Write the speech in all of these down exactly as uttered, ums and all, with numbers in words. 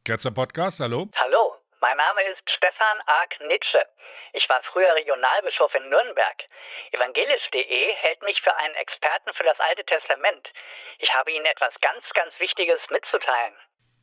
Ketzer Podcast, hallo. Hallo, mein Name ist Stefan Ark Nitsche. Ich war früher Regionalbischof in Nürnberg. Evangelisch punkt de hält mich für einen Experten für das Alte Testament. Ich habe Ihnen etwas ganz, ganz Wichtiges mitzuteilen.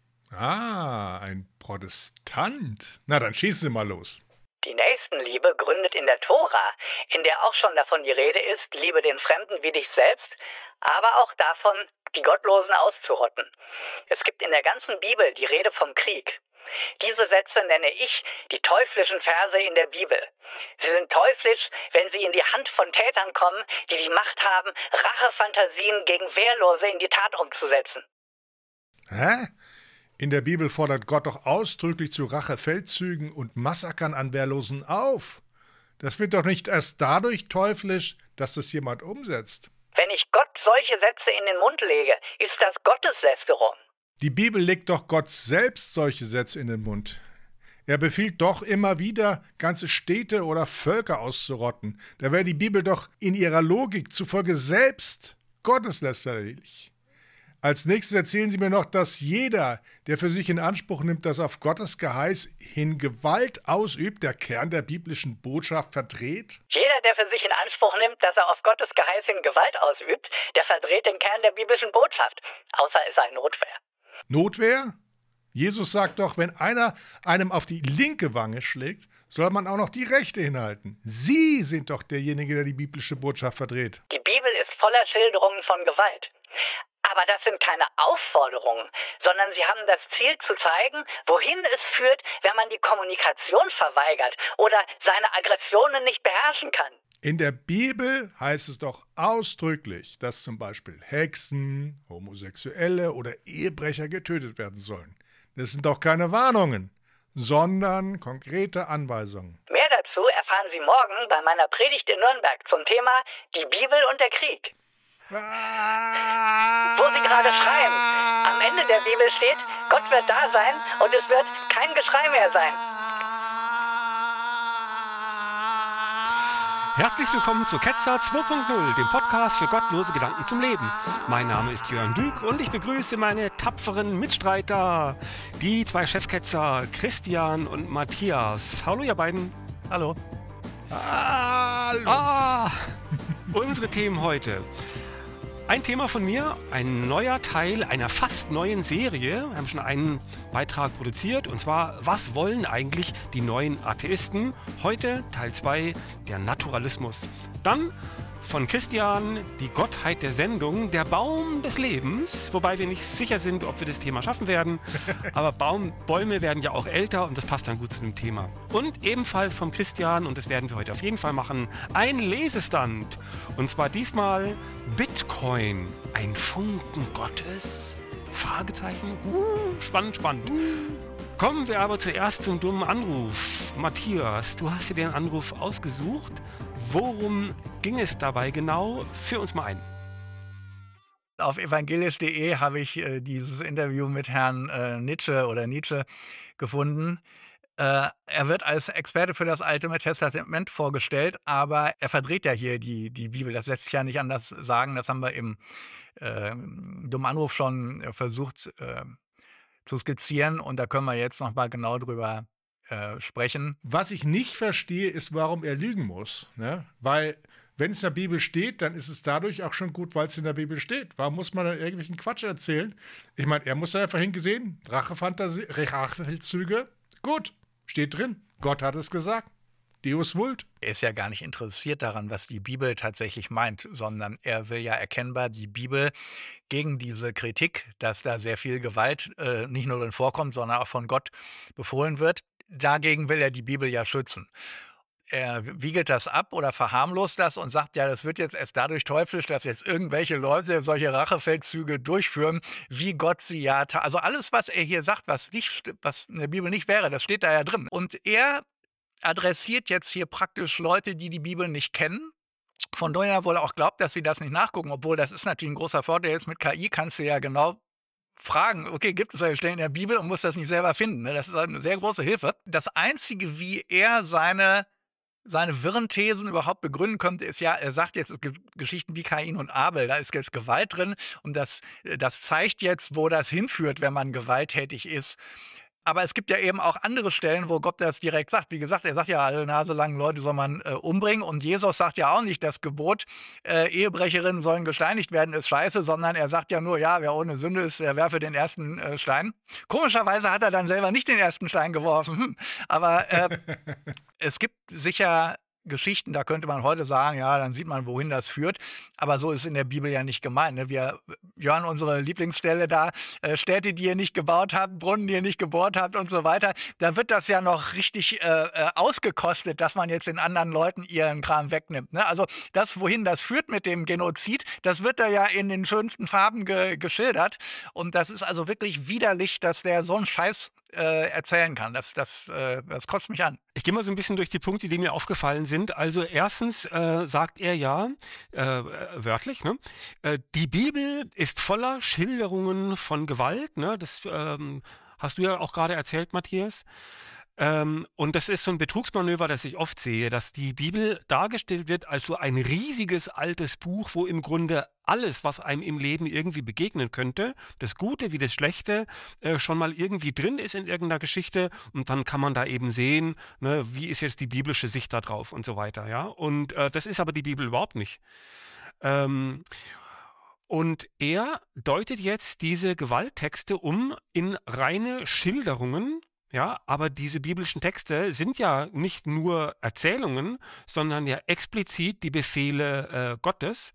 Ah, ein Protestant. Na, dann schießen Sie mal los. Die Nächstenliebe gründet in der Tora, in der auch schon davon die Rede ist, liebe den Fremden wie dich selbst, aber auch davon, die Gottlosen auszurotten. Es gibt in der ganzen Bibel die Rede vom Krieg. Diese Sätze nenne ich die teuflischen Verse in der Bibel. Sie sind teuflisch, wenn sie in die Hand von Tätern kommen, die die Macht haben, Rachefantasien gegen Wehrlose in die Tat umzusetzen. Hä? In der Bibel fordert Gott doch ausdrücklich zu Rachefeldzügen und Massakern an Wehrlosen auf. Das wird doch nicht erst dadurch teuflisch, dass das jemand umsetzt. Wenn ich Gott solche Sätze in den Mund lege, ist das Gotteslästerung. Die Bibel legt doch Gott selbst solche Sätze in den Mund. Er befiehlt doch immer wieder, ganze Städte oder Völker auszurotten. Da wäre die Bibel doch in ihrer Logik zufolge selbst gotteslästerlich. Als nächstes erzählen Sie mir noch, dass jeder, der für sich in Anspruch nimmt, dass auf Gottes Geheiß hin Gewalt ausübt, der Kern der biblischen Botschaft verdreht? Jeder, der für sich in Anspruch nimmt, dass er auf Gottes Geheiß hin Gewalt ausübt, der verdreht den Kern der biblischen Botschaft. Außer es sei Notwehr. Notwehr? Jesus sagt doch, wenn einer einem auf die linke Wange schlägt, soll man auch noch die rechte hinhalten. Sie sind doch derjenige, der die biblische Botschaft verdreht. Die Bibel ist voller Schilderungen von Gewalt. Aber das sind keine Aufforderungen, sondern sie haben das Ziel zu zeigen, wohin es führt, wenn man die Kommunikation verweigert oder seine Aggressionen nicht beherrschen kann. In der Bibel heißt es doch ausdrücklich, dass zum Beispiel Hexen, Homosexuelle oder Ehebrecher getötet werden sollen. Das sind doch keine Warnungen, sondern konkrete Anweisungen. Mehr dazu erfahren Sie morgen bei meiner Predigt in Nürnberg zum Thema Die Bibel und der Krieg. Ah! Wo Sie gerade schreien. Am Ende der Bibel steht, Gott wird da sein und es wird kein Geschrei mehr sein. Herzlich willkommen zu Ketzer zwei Punkt null, dem Podcast für gottlose Gedanken zum Leben. Mein Name ist Jörn Dück und ich begrüße meine tapferen Mitstreiter, die zwei Chefketzer, Christian und Matthias. Hallo ihr beiden. Hallo. Hallo. Ah, unsere Themen heute. Ein Thema von mir, ein neuer Teil einer fast neuen Serie. Wir haben schon einen Beitrag produziert, und zwar, was wollen eigentlich die neuen Atheisten? Heute Teil zwei, der Naturalismus. Dann von Christian die Gottheit der Sendung, der Baum des Lebens, wobei wir nicht sicher sind, ob wir das Thema schaffen werden. Aber Baum, Bäume werden ja auch älter und das passt dann gut zu dem Thema. Und ebenfalls vom Christian, und das werden wir heute auf jeden Fall machen, ein Lesestand. Und zwar diesmal Bitcoin, ein Funken Gottes? Fragezeichen? Uh, spannend, spannend. Kommen wir aber zuerst zum dummen Anruf. Matthias, du hast dir den Anruf ausgesucht. Worum ging es dabei genau? Führ uns mal ein. Auf evangelisch punkt de habe ich äh, dieses Interview mit Herrn äh, Nitsche oder Nietzsche gefunden. Äh, er wird als Experte für das Alte Testament vorgestellt, aber er verdreht ja hier die, die Bibel. Das lässt sich ja nicht anders sagen. Das haben wir im äh, dummen Anruf schon äh, versucht äh, zu skizzieren, und da können wir jetzt noch mal genau drüber äh, sprechen. Was ich nicht verstehe, ist, warum er lügen muss. Ne? Weil, wenn es in der Bibel steht, dann ist es dadurch auch schon gut, weil es in der Bibel steht. Warum muss man dann irgendwelchen Quatsch erzählen? Ich meine, er muss da einfach hingesehen, Rachefantasie, Rachefeldzüge, gut, steht drin. Gott hat es gesagt. Deus vult. Er ist ja gar nicht interessiert daran, was die Bibel tatsächlich meint, sondern er will ja erkennbar die Bibel gegen diese Kritik, dass da sehr viel Gewalt äh, nicht nur drin vorkommt, sondern auch von Gott befohlen wird. Dagegen will er die Bibel ja schützen. Er wiegelt das ab oder verharmlost das und sagt, ja, das wird jetzt erst dadurch teuflisch, dass jetzt irgendwelche Leute solche Rachefeldzüge durchführen, wie Gott sie ja tat. Also alles, was er hier sagt, was, nicht, was in der Bibel nicht wäre, das steht da ja drin. Und er adressiert jetzt hier praktisch Leute, die die Bibel nicht kennen, von denen er wohl auch glaubt, dass sie das nicht nachgucken, obwohl das ist natürlich ein großer Vorteil. Jetzt mit K I kannst du ja genau fragen, okay, gibt es solche Stellen in der Bibel, und musst das nicht selber finden. Ne? Das ist eine sehr große Hilfe. Das Einzige, wie er seine, seine wirren Thesen überhaupt begründen könnte, ist ja, er sagt jetzt, es gibt Geschichten wie Kain und Abel, da ist jetzt Gewalt drin, und das, das zeigt jetzt, wo das hinführt, wenn man gewalttätig ist. Aber es gibt ja eben auch andere Stellen, wo Gott das direkt sagt. Wie gesagt, er sagt ja, alle naselangen Leute soll man äh, umbringen. Und Jesus sagt ja auch nicht, das Gebot, äh, Ehebrecherinnen sollen gesteinigt werden, ist scheiße, sondern er sagt ja nur, ja, wer ohne Sünde ist, der werfe den ersten äh, Stein. Komischerweise hat er dann selber nicht den ersten Stein geworfen. Hm. Aber äh, es gibt sicher Geschichten, da könnte man heute sagen, ja, dann sieht man, wohin das führt. Aber so ist in der Bibel ja nicht gemeint. Ne? Wir hören unsere Lieblingsstelle da, äh, Städte, die ihr nicht gebaut habt, Brunnen, die ihr nicht gebohrt habt und so weiter. Da wird das ja noch richtig äh, äh, ausgekostet, dass man jetzt den anderen Leuten ihren Kram wegnimmt. Ne? Also das, wohin das führt mit dem Genozid, das wird da ja in den schönsten Farben ge geschildert. Und das ist also wirklich widerlich, dass der so einen Scheiß äh, erzählen kann. Das, das, äh, das kotzt mich an. Ich gehe mal so ein bisschen durch die Punkte, die mir aufgefallen sind. Also erstens äh, sagt er ja, äh, wörtlich, ne? äh, die Bibel ist voller Schilderungen von Gewalt. Ne? Das ähm, hast du ja auch gerade erzählt, Matthias. Ähm, und das ist so ein Betrugsmanöver, das ich oft sehe, dass die Bibel dargestellt wird als so ein riesiges altes Buch, wo im Grunde alles, was einem im Leben irgendwie begegnen könnte, das Gute wie das Schlechte, äh, schon mal irgendwie drin ist in irgendeiner Geschichte, und dann kann man da eben sehen, ne, wie ist jetzt die biblische Sicht da drauf und so weiter, ja. Und äh, das ist aber die Bibel überhaupt nicht. Ähm, und er deutet jetzt diese Gewalttexte um in reine Schilderungen. Ja, aber diese biblischen Texte sind ja nicht nur Erzählungen, sondern ja explizit die Befehle äh, Gottes.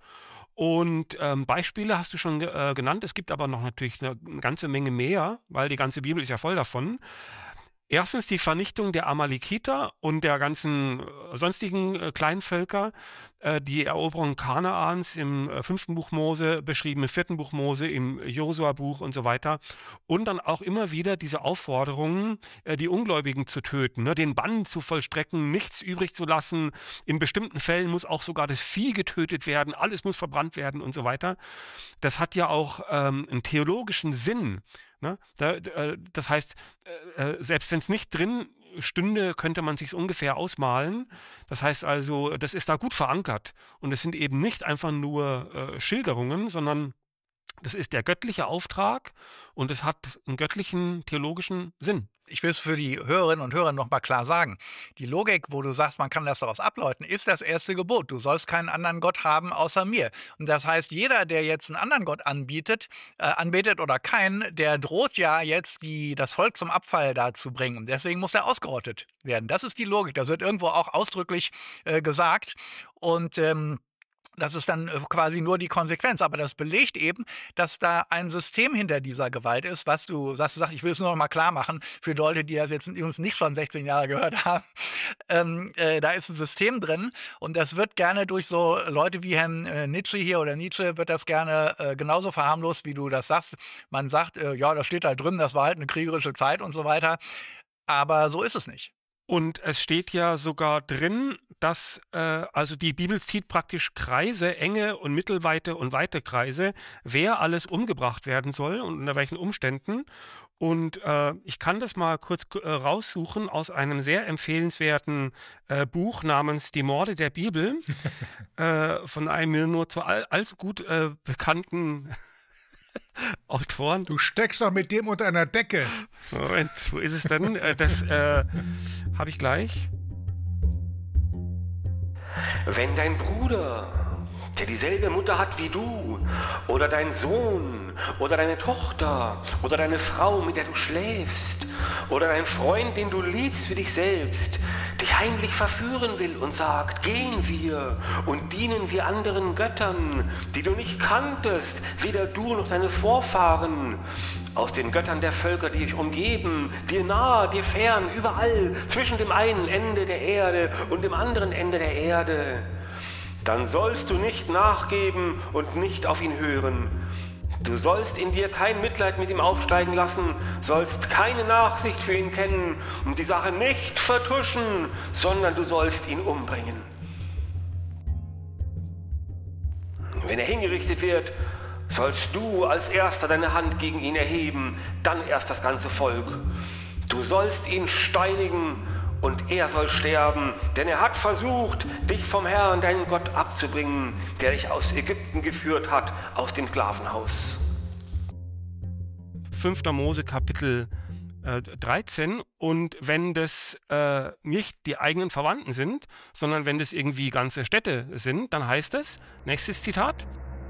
Und ähm, Beispiele hast du schon äh, genannt. Es gibt aber noch natürlich eine, eine ganze Menge mehr, weil die ganze Bibel ist ja voll davon. Erstens die Vernichtung der Amalekiter und der ganzen äh, sonstigen äh, Kleinvölker, äh, die Eroberung Kanaans im äh, fünften Buch Mose beschrieben, im vierten Buch Mose, im Josua-Buch und so weiter. Und dann auch immer wieder diese Aufforderungen, äh, die Ungläubigen zu töten, ne, den Bann zu vollstrecken, nichts übrig zu lassen. In bestimmten Fällen muss auch sogar das Vieh getötet werden, alles muss verbrannt werden und so weiter. Das hat ja auch ähm, einen theologischen Sinn. Ne? Da, äh, das heißt, äh, selbst wenn es nicht drin stünde, könnte man sich ungefähr ausmalen. Das heißt also, das ist da gut verankert. Und es sind eben nicht einfach nur äh, Schilderungen, sondern das ist der göttliche Auftrag und es hat einen göttlichen theologischen Sinn. Ich will es für die Hörerinnen und Hörer noch mal klar sagen. Die Logik, wo du sagst, man kann das daraus ableiten, ist das erste Gebot. Du sollst keinen anderen Gott haben außer mir. Und das heißt, jeder, der jetzt einen anderen Gott anbietet, äh, anbetet oder keinen, der droht ja jetzt, die, das Volk zum Abfall da zu bringen. Und deswegen muss er ausgerottet werden. Das ist die Logik. Das wird irgendwo auch ausdrücklich äh, gesagt. Und ähm, das ist dann quasi nur die Konsequenz. Aber das belegt eben, dass da ein System hinter dieser Gewalt ist, was du sagst, du sagst, ich will es nur noch mal klar machen, für Leute, die das jetzt uns nicht schon sechzehn Jahre gehört haben. Ähm, äh, da ist ein System drin und das wird gerne durch so Leute wie Herrn äh, Nietzsche hier oder Nietzsche wird das gerne äh, genauso verharmlost, wie du das sagst. Man sagt, äh, ja, da steht halt drin, das war halt eine kriegerische Zeit und so weiter. Aber so ist es nicht. Und es steht ja sogar drin, dass äh, also die Bibel zieht praktisch Kreise, enge und mittelweite und weite Kreise, wer alles umgebracht werden soll und unter welchen Umständen. Und äh, ich kann das mal kurz äh, raussuchen aus einem sehr empfehlenswerten äh, Buch namens Die Morde der Bibel äh, von einem mir nur zu all, allzu gut äh, bekannten Autoren. Du steckst doch mit dem unter einer Decke. Moment, wo ist es denn? Äh, das äh, habe ich gleich. Wenn dein Bruder, der dieselbe Mutter hat wie du, oder dein Sohn, oder deine Tochter, oder deine Frau, mit der du schläfst, oder dein Freund, den du liebst für dich selbst, dich heimlich verführen will und sagt, gehen wir und dienen wir anderen Göttern, die du nicht kanntest, weder du noch deine Vorfahren, aus den Göttern der Völker, die dich umgeben, dir nahe, dir fern, überall, zwischen dem einen Ende der Erde und dem anderen Ende der Erde, dann sollst du nicht nachgeben und nicht auf ihn hören. Du sollst in dir kein Mitleid mit ihm aufsteigen lassen, sollst keine Nachsicht für ihn kennen und die Sache nicht vertuschen, sondern du sollst ihn umbringen. Wenn er hingerichtet wird, sollst du als Erster deine Hand gegen ihn erheben, dann erst das ganze Volk. Du sollst ihn steinigen und er soll sterben, denn er hat versucht, dich vom Herrn, deinen Gott, abzubringen, der dich aus Ägypten geführt hat, aus dem Sklavenhaus. fünfter Mose Kapitel äh, dreizehn. Und wenn das äh, nicht die eigenen Verwandten sind, sondern wenn das irgendwie ganze Städte sind, dann heißt es, nächstes Zitat: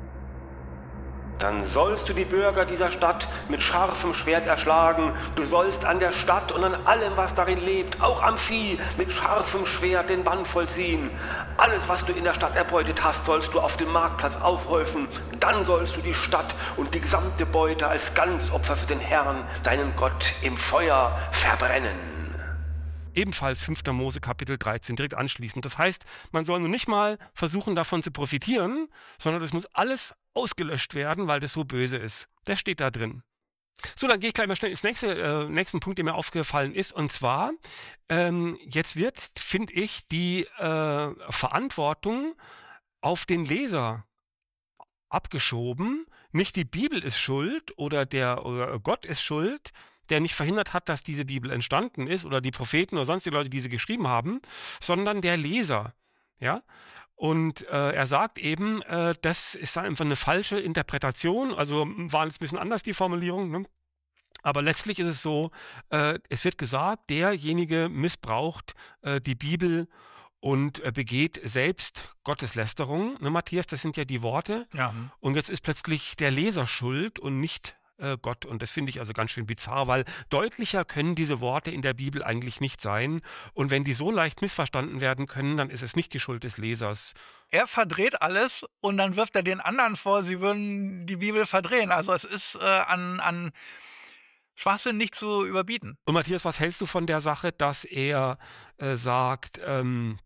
Dann sollst du die Bürger dieser Stadt mit scharfem Schwert erschlagen. Du sollst an der Stadt und an allem, was darin lebt, auch am Vieh, mit scharfem Schwert den Bann vollziehen. Alles, was du in der Stadt erbeutet hast, sollst du auf dem Marktplatz aufhäufen. Dann sollst du die Stadt und die gesamte Beute als Ganzopfer für den Herrn, deinen Gott, im Feuer verbrennen. Ebenfalls fünfter Mose Kapitel dreizehn, direkt anschließend. Das heißt, man soll nun nicht mal versuchen, davon zu profitieren, sondern das muss alles ausgelöscht werden, weil das so böse ist. Das steht da drin. So, dann gehe ich gleich mal schnell ins nächste, äh, nächsten Punkt, der mir aufgefallen ist. Und zwar, ähm, jetzt wird, finde ich, die äh, Verantwortung auf den Leser abgeschoben. Nicht die Bibel ist schuld oder der oder Gott ist schuld, der nicht verhindert hat, dass diese Bibel entstanden ist oder die Propheten oder sonstige Leute, die sie geschrieben haben, sondern der Leser. Ja? Und äh, er sagt eben, äh, das ist einfach eine falsche Interpretation, also war jetzt ein bisschen anders die Formulierung, ne? Aber letztlich ist es so, äh, es wird gesagt, derjenige missbraucht äh, die Bibel und äh, begeht selbst Gotteslästerung. Ne, Matthias, das sind ja die Worte. Ja. Und jetzt ist plötzlich der Leser schuld und nicht äh, Gott. Und das finde ich also ganz schön bizarr, weil deutlicher können diese Worte in der Bibel eigentlich nicht sein. Und wenn die so leicht missverstanden werden können, dann ist es nicht die Schuld des Lesers. Er verdreht alles und dann wirft er den anderen vor, sie würden die Bibel verdrehen. Also es ist äh, an, an Schwachsinn nicht zu überbieten. Und Matthias, was hältst du von der Sache, dass er äh, sagt, ähm,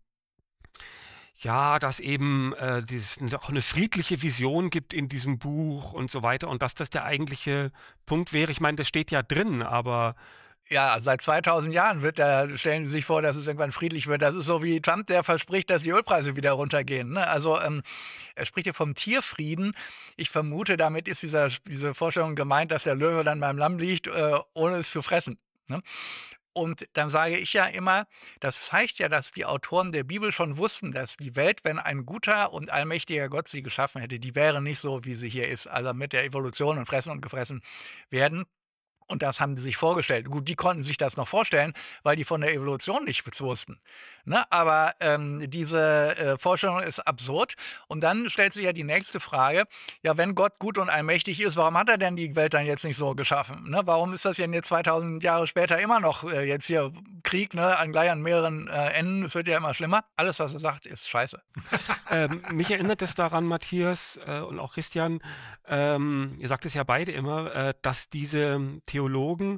ja, dass eben äh, es auch eine friedliche Vision gibt in diesem Buch und so weiter und dass das der eigentliche Punkt wäre? Ich meine, das steht ja drin, aber Ja, seit zweitausend Jahren wird da, stellen Sie sich vor, dass es irgendwann friedlich wird. Das ist so wie Trump, der verspricht, dass die Ölpreise wieder runtergehen. Ne? Also ähm, er spricht hier vom Tierfrieden. Ich vermute, damit ist dieser, diese Vorstellung gemeint, dass der Löwe dann beim Lamm liegt, äh, ohne es zu fressen. Ne? Und dann sage ich ja immer, das zeigt ja, dass die Autoren der Bibel schon wussten, dass die Welt, wenn ein guter und allmächtiger Gott sie geschaffen hätte, die wäre nicht so, wie sie hier ist, also mit der Evolution und fressen und gefressen werden. Und das haben die sich vorgestellt. Gut, die konnten sich das noch vorstellen, weil die von der Evolution nichts wussten. Ne? Aber ähm, diese äh, Vorstellung ist absurd. Und dann stellt sich ja die nächste Frage, ja, wenn Gott gut und allmächtig ist, warum hat er denn die Welt dann jetzt nicht so geschaffen? Ne? Warum ist das denn jetzt zweitausend Jahre später immer noch äh, jetzt hier Krieg, ne? an, gleich an mehreren äh, Enden? Es wird ja immer schlimmer. Alles, was er sagt, ist scheiße. ähm, mich erinnert es daran, Matthias äh, und auch Christian, ähm, ihr sagt es ja beide immer, äh, dass diese Theologen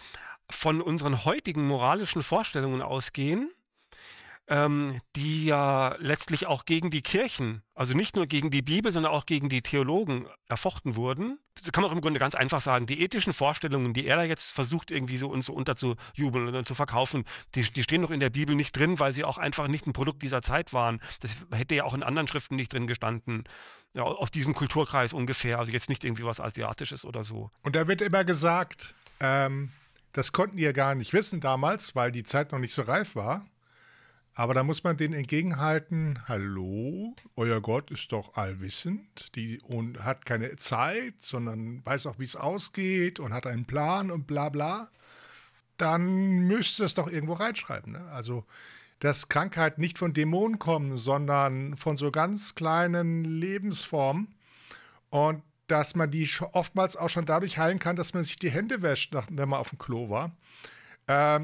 von unseren heutigen moralischen Vorstellungen ausgehen, ähm, die ja letztlich auch gegen die Kirchen, also nicht nur gegen die Bibel, sondern auch gegen die Theologen erfochten wurden. Das kann man auch im Grunde ganz einfach sagen. Die ethischen Vorstellungen, die er da jetzt versucht, irgendwie so uns so unterzujubeln und zu verkaufen, die, die stehen noch in der Bibel nicht drin, weil sie auch einfach nicht ein Produkt dieser Zeit waren. Das hätte ja auch in anderen Schriften nicht drin gestanden. Ja, aus diesem Kulturkreis ungefähr, also jetzt nicht irgendwie was Asiatisches oder so. Und da wird immer gesagt, ähm, das konnten die ja gar nicht wissen damals, weil die Zeit noch nicht so reif war. Aber da muss man denen entgegenhalten, hallo, euer Gott ist doch allwissend die, und hat keine Zeit, sondern weiß auch, wie es ausgeht und hat einen Plan und bla bla. Dann müsste es doch irgendwo reinschreiben. Ne? Also, dass Krankheit nicht von Dämonen kommen, sondern von so ganz kleinen Lebensformen und dass man die oftmals auch schon dadurch heilen kann, dass man sich die Hände wäscht, wenn man auf dem Klo war. Ähm,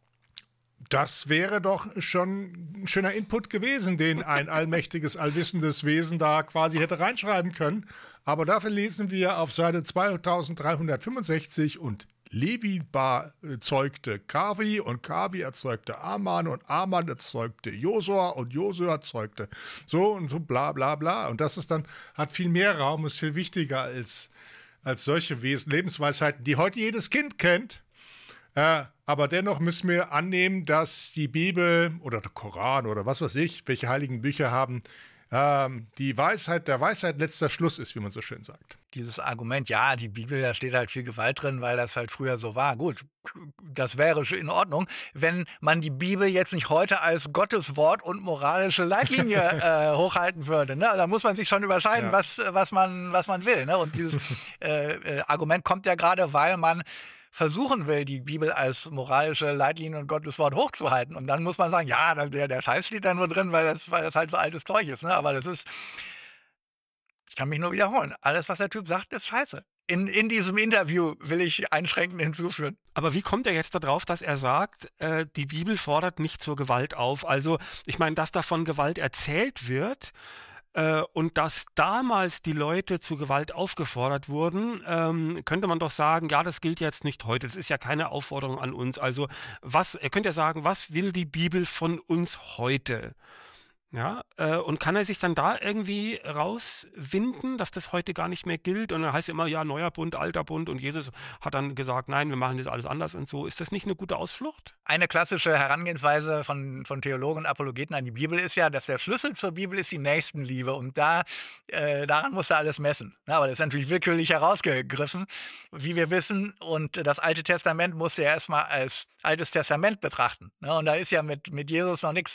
das wäre doch schon ein schöner Input gewesen, den ein allmächtiges, allwissendes Wesen da quasi hätte reinschreiben können. Aber dafür lesen wir auf Seite zweitausenddreihundertfünfundsechzig und Levi erzeugte Kavi und Kavi erzeugte Aman und Aman erzeugte Josua und Josua erzeugte so und so bla bla bla. Und das ist dann, hat viel mehr Raum, ist viel wichtiger als, als solche Wesen, Lebensweisheiten, die heute jedes Kind kennt. Äh, aber dennoch müssen wir annehmen, dass die Bibel oder der Koran oder was weiß ich, welche heiligen Bücher haben, ähm, die Weisheit, der Weisheit letzter Schluss ist, wie man so schön sagt. Dieses Argument, ja, die Bibel, da steht halt viel Gewalt drin, weil das halt früher so war. Gut, das wäre in Ordnung, wenn man die Bibel jetzt nicht heute als Gottes Wort und moralische Leitlinie äh, hochhalten würde. Ne? Da muss man sich schon überscheiden, ja. was, was, man, was man will. Ne? Und dieses äh, äh, Argument kommt ja gerade, weil man versuchen will, die Bibel als moralische Leitlinie und Gottes Wort hochzuhalten. Und dann muss man sagen, ja, der, der Scheiß steht da nur drin, weil das, weil das halt so altes Zeug ist. Ne? Aber das ist, ich kann mich nur wiederholen, alles, was der Typ sagt, ist scheiße. In, in diesem Interview will ich einschränkend hinzufügen. Aber wie kommt er jetzt darauf, dass er sagt, äh, die Bibel fordert nicht zur Gewalt auf? Also, ich meine, dass da von Gewalt erzählt wird äh, und dass damals die Leute zu Gewalt aufgefordert wurden, ähm, könnte man doch sagen, ja, das gilt jetzt nicht heute. Das ist ja keine Aufforderung an uns. Also, was, er könnte ja sagen, was will die Bibel von uns heute? Ja, äh, und kann er sich dann da irgendwie rauswinden, dass das heute gar nicht mehr gilt? Und dann heißt es immer, ja, neuer Bund, alter Bund. Und Jesus hat dann gesagt, nein, wir machen das alles anders und so. Ist das nicht eine gute Ausflucht? Eine klassische Herangehensweise von, von Theologen und Apologeten an die Bibel ist ja, dass der Schlüssel zur Bibel ist die Nächstenliebe. Und da, äh, daran musst du alles messen. Ja, aber das ist natürlich willkürlich herausgegriffen, wie wir wissen. Und das Alte Testament musst du ja erstmal als Altes Testament betrachten. Ne? Und da ist ja mit, mit Jesus noch nichts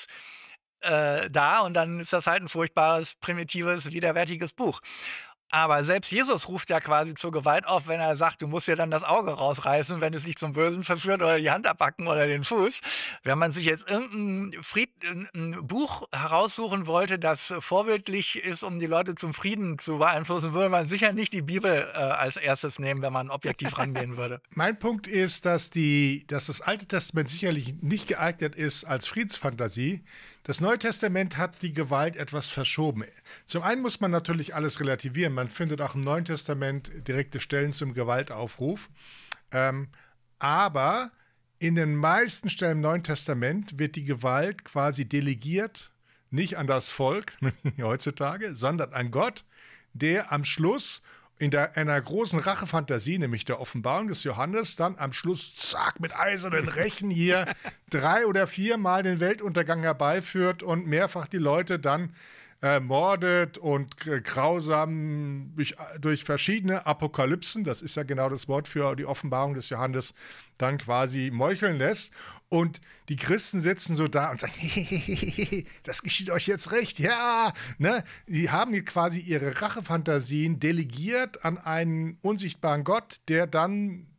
Äh, da und dann ist das halt ein furchtbares, primitives, widerwärtiges Buch. Aber selbst Jesus ruft ja quasi zur Gewalt auf, wenn er sagt, du musst dir dann das Auge rausreißen, wenn es dich zum Bösen verführt oder die Hand abpacken oder den Fuß. Wenn man sich jetzt irgendein Fried, ein Buch heraussuchen wollte, das vorbildlich ist, um die Leute zum Frieden zu beeinflussen, würde man sicher nicht die Bibel äh, als erstes nehmen, wenn man objektiv rangehen würde. Mein Punkt ist, dass, die, dass das Alte Testament sicherlich nicht geeignet ist als Friedensfantasie. Das Neue Testament hat die Gewalt etwas verschoben. Zum einen muss man natürlich alles relativieren. Man findet auch im Neuen Testament direkte Stellen zum Gewaltaufruf. Ähm, aber in den meisten Stellen im Neuen Testament wird die Gewalt quasi delegiert, nicht an das Volk heutzutage, sondern an Gott, der am Schluss in der, einer großen Rachefantasie, nämlich der Offenbarung des Johannes, dann am Schluss, zack, mit eisernen Rechen hier drei oder viermal den Weltuntergang herbeiführt und mehrfach die Leute dann äh, mordet und äh, grausam durch, durch verschiedene Apokalypsen, das ist ja genau das Wort für die Offenbarung des Johannes, dann quasi meucheln lässt. Und die Christen sitzen so da und sagen, das geschieht euch jetzt recht, ja. Ne? Die haben quasi ihre Rachefantasien delegiert an einen unsichtbaren Gott, der dann,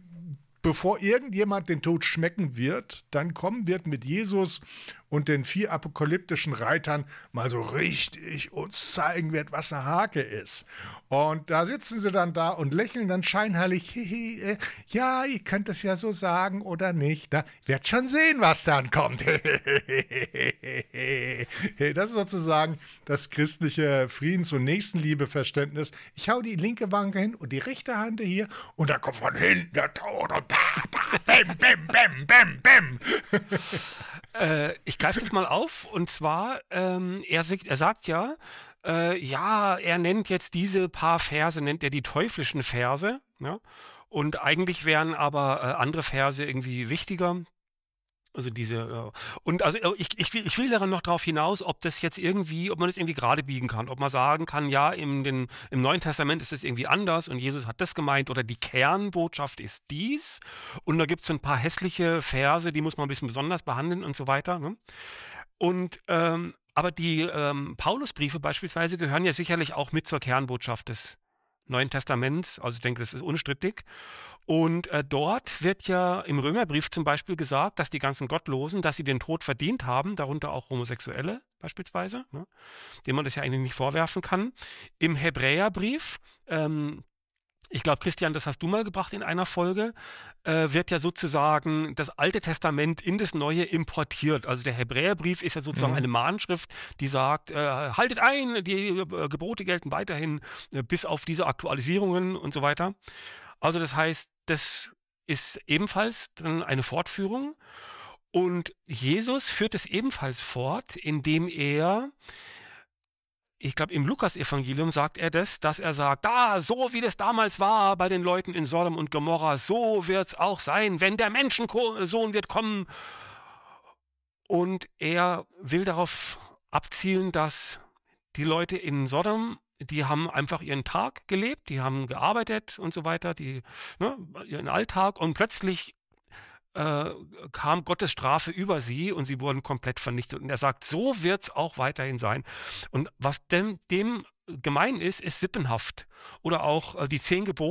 bevor irgendjemand den Tod schmecken wird, dann kommen wird mit Jesus und den vier apokalyptischen Reitern mal so richtig uns zeigen wird, was eine Hake ist. Und da sitzen sie dann da und lächeln dann scheinheilig, ja, ihr könnt es ja so sagen oder nicht. Da wird schon sehen, was dann kommt. Das ist sozusagen das christliche Friedens- und Nächstenliebeverständnis. Ich hau die linke Wange hin und die rechte Hand hier und da kommt von hinten der Tod und bam, bam, bam, bam, bam. Äh, ich greife das mal auf und zwar, ähm, er, er sagt ja, äh, ja, er nennt jetzt diese paar Verse, nennt er die teuflischen Verse, ja, und eigentlich wären aber äh, andere Verse irgendwie wichtiger. Also diese, äh, und also äh, ich, ich, will, ich will daran noch darauf hinaus, ob das jetzt irgendwie, ob man das irgendwie gerade biegen kann, ob man sagen kann, ja, im, den, im Neuen Testament ist es irgendwie anders und Jesus hat das gemeint oder die Kernbotschaft ist dies und da gibt es so ein paar hässliche Verse, die muss man ein bisschen besonders behandeln und so weiter. Ne? Und ähm, aber die ähm, Paulusbriefe beispielsweise gehören ja sicherlich auch mit zur Kernbotschaft des Neuen Testaments, also ich denke, das ist unstrittig. Und äh, dort wird ja im Römerbrief zum Beispiel gesagt, dass die ganzen Gottlosen, dass sie den Tod verdient haben, darunter auch Homosexuelle beispielsweise, ne, denen man das ja eigentlich nicht vorwerfen kann. Im Hebräerbrief, ähm, ich glaube, Christian, das hast du mal gebracht in einer Folge, äh, wird ja sozusagen das Alte Testament in das Neue importiert. Also der Hebräerbrief ist ja sozusagen mhm. eine Mahnschrift, die sagt, äh, haltet ein, die äh, Gebote gelten weiterhin, äh, bis auf diese Aktualisierungen und so weiter. Also das heißt, das ist ebenfalls dann eine Fortführung. Und Jesus führt es ebenfalls fort, indem er, ich glaube, im Lukas-Evangelium sagt er das, dass er sagt, da, so wie das damals war bei den Leuten in Sodom und Gomorra, so wird es auch sein, wenn der Menschensohn wird kommen. Und er will darauf abzielen, dass die Leute in Sodom, die haben einfach ihren Tag gelebt, die haben gearbeitet und so weiter, die, ne, ihren Alltag und plötzlich äh, kam Gottes Strafe über sie und sie wurden komplett vernichtet. Und er sagt, so wird es auch weiterhin sein. Und was dem, dem gemein ist, ist sippenhaft. Oder auch äh, die zehn Gebote,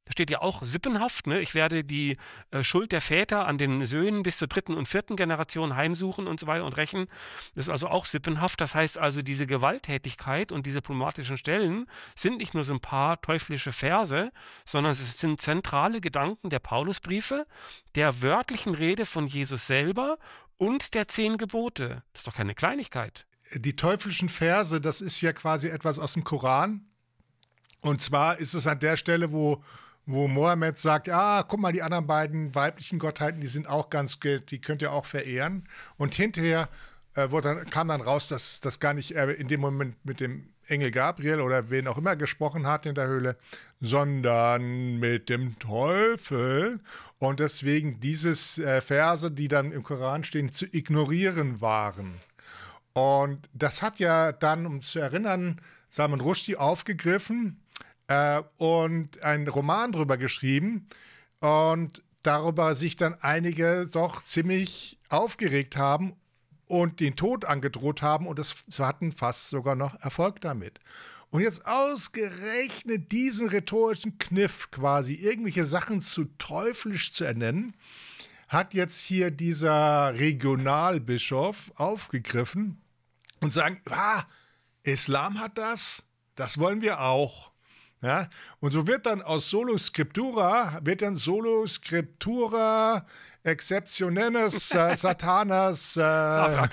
Da steht ja auch sippenhaft, ne? Ich werde die äh, Schuld der Väter an den Söhnen bis zur dritten und vierten Generation heimsuchen und so weiter und rächen. Das ist also auch sippenhaft. Das heißt also, diese Gewalttätigkeit und diese problematischen Stellen sind nicht nur so ein paar teuflische Verse, sondern es sind zentrale Gedanken der Paulusbriefe, der wörtlichen Rede von Jesus selber und der zehn Gebote. Das ist doch keine Kleinigkeit. Die teuflischen Verse, das ist ja quasi etwas aus dem Koran. Und zwar ist es an der Stelle, wo wo Mohammed sagt, ja, guck mal, die anderen beiden weiblichen Gottheiten, die sind auch ganz, die könnt ihr auch verehren. Und hinterher äh, wurde dann, kam dann raus, dass das gar nicht er in dem Moment mit dem Engel Gabriel oder wen auch immer gesprochen hat in der Höhle, sondern mit dem Teufel. Und deswegen dieses äh, Verse, die dann im Koran stehen, zu ignorieren waren. Und das hat ja dann, um zu erinnern, Salman Rushdie aufgegriffen Äh, und einen Roman drüber geschrieben und darüber sich dann einige doch ziemlich aufgeregt haben und den Tod angedroht haben und es hatten fast sogar noch Erfolg damit. Und jetzt ausgerechnet diesen rhetorischen Kniff quasi, irgendwelche Sachen zu teuflisch zu ernennen, hat jetzt hier dieser Regionalbischof aufgegriffen und sagen, ah, Islam hat das, das wollen wir auch. Ja, und so wird dann aus Solo Scriptura, wird dann Solo Scriptura exceptiones äh, Satanas äh,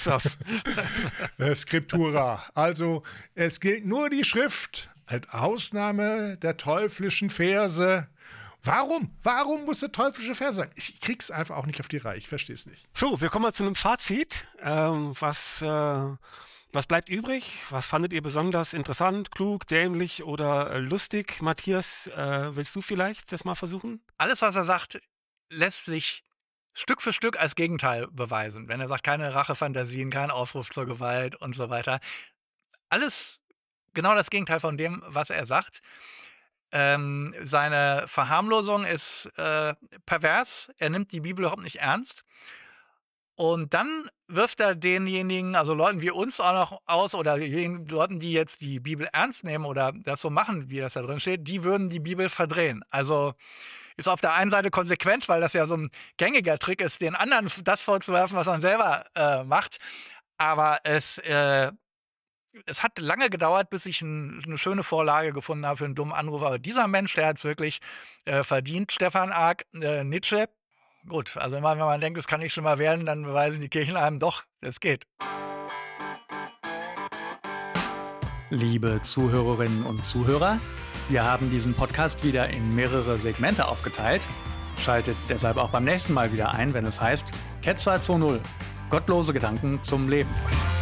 äh, Scriptura. Also es gilt nur die Schrift als Ausnahme der teuflischen Verse. Warum? Warum muss der teuflische Vers sein? Ich krieg's einfach auch nicht auf die Reihe, ich verstehe es nicht. So, wir kommen mal zu einem Fazit. Ähm, was... Äh Was bleibt übrig? Was fandet ihr besonders interessant, klug, dämlich oder äh, lustig? Matthias, äh, willst du vielleicht das mal versuchen? Alles, was er sagt, lässt sich Stück für Stück als Gegenteil beweisen. Wenn er sagt, keine Rachefantasien, kein Aufruf zur Gewalt und so weiter. Alles genau das Gegenteil von dem, was er sagt. Ähm, seine Verharmlosung ist äh, pervers. Er nimmt die Bibel überhaupt nicht ernst. Und dann wirft er denjenigen, also Leuten wie uns auch noch aus oder den Leuten, die jetzt die Bibel ernst nehmen oder das so machen, wie das da drin steht, die würden die Bibel verdrehen. Also ist auf der einen Seite konsequent, weil das ja so ein gängiger Trick ist, den anderen das vorzuwerfen, was man selber äh, macht. Aber es, äh, es hat lange gedauert, bis ich ein, eine schöne Vorlage gefunden habe für einen dummen Anruf. Aber dieser Mensch, der hat es wirklich äh, verdient. Stefan Arg, äh, Nietzsche. Gut, also immer wenn man denkt, es kann nicht schlimmer werden, dann beweisen die Kirchen einem doch, es geht. Liebe Zuhörerinnen und Zuhörer, wir haben diesen Podcast wieder in mehrere Segmente aufgeteilt. Schaltet deshalb auch beim nächsten Mal wieder ein, wenn es heißt Ketzer zwei null. Gottlose Gedanken zum Leben.